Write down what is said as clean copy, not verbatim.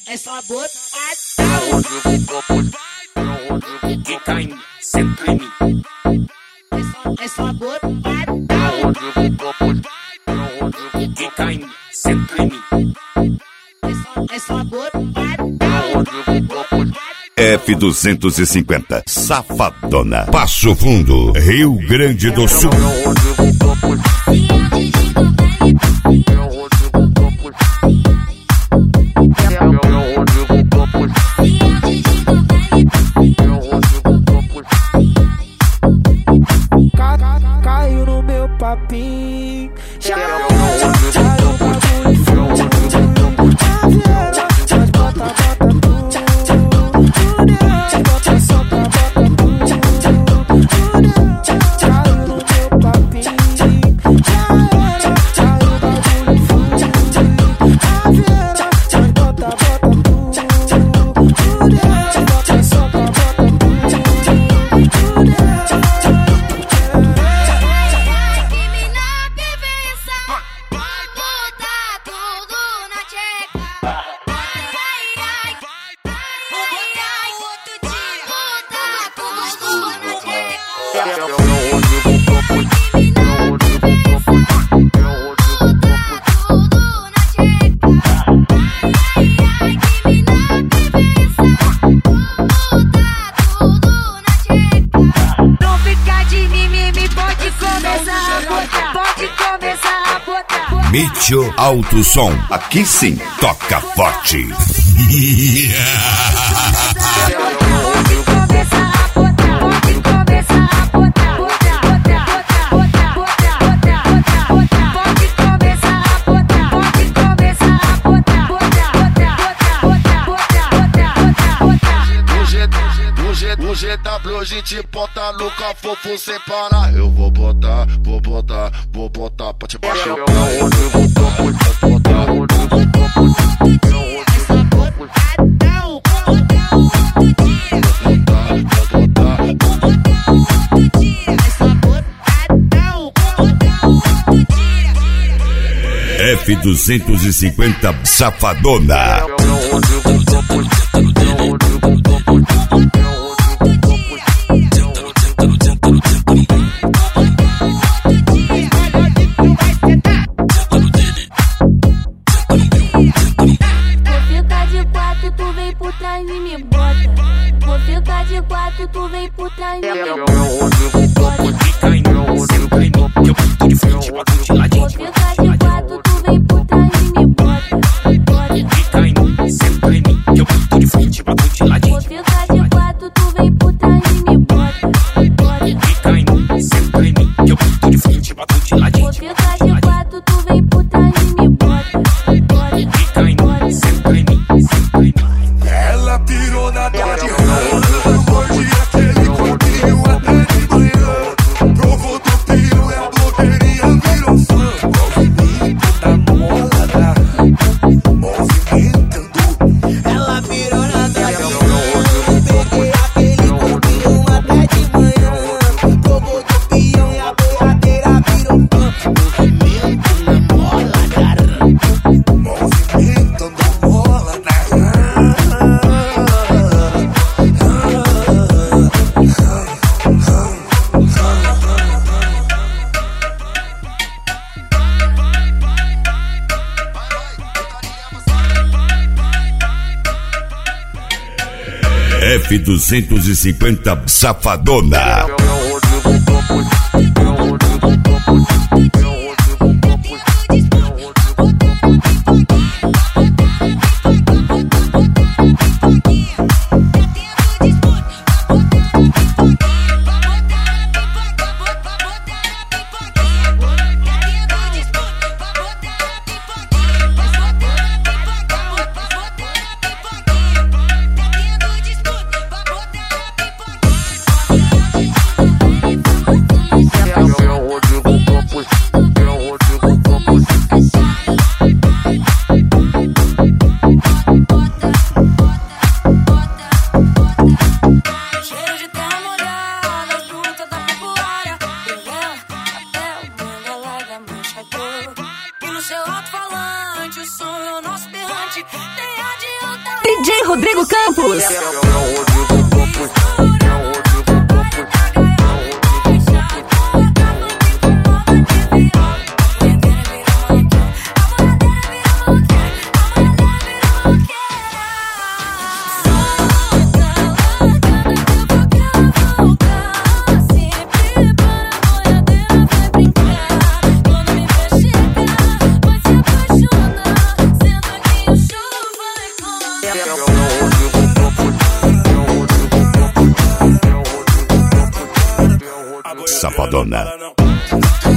É só botadão. Que cai sempre em mim. É só botadão. Que cai sempre em mim. É só botadão. F250, Safadona, Passo Fundo, Rio Grande do Sul. Caiu no meu papinho. Mitchell Alto Som, aqui sim, toca forte. O GW a gente bota no cafofo sem parar. Eu vou botar pra te baixar. F250, Safadona. Vou ficar de quatro, tu vem por trás de mim. Eu fico de frente, bato de ladinho. Vou ficar de quatro, tu vem por trás de mim. Fica em mim, sempre em mim. Eu fico de frente, bato de ladinho. Vou ficar de quatro, tu vem por trás de mim. Fica em mim, sempre em mim. Eu fico de frente, bato de ladinho. Vou ficar de quatro, tu vem por trás de mim. Fica em mim, sempre em mim, sempre em mim. Ela pirou na dor de rã, morde aquele corpinho até de manhã. Provou do piro e a blogueirinha virou fã. Movimento da mola, movimentando. Ela pirou na dor de rã, peguei aquele corpinho até de manhã. Provou do pião e a boiadeira virou fã. Movimento na mola, movimento da mola, F250, Safadona. DJ Rodrigo Campos. Safadona.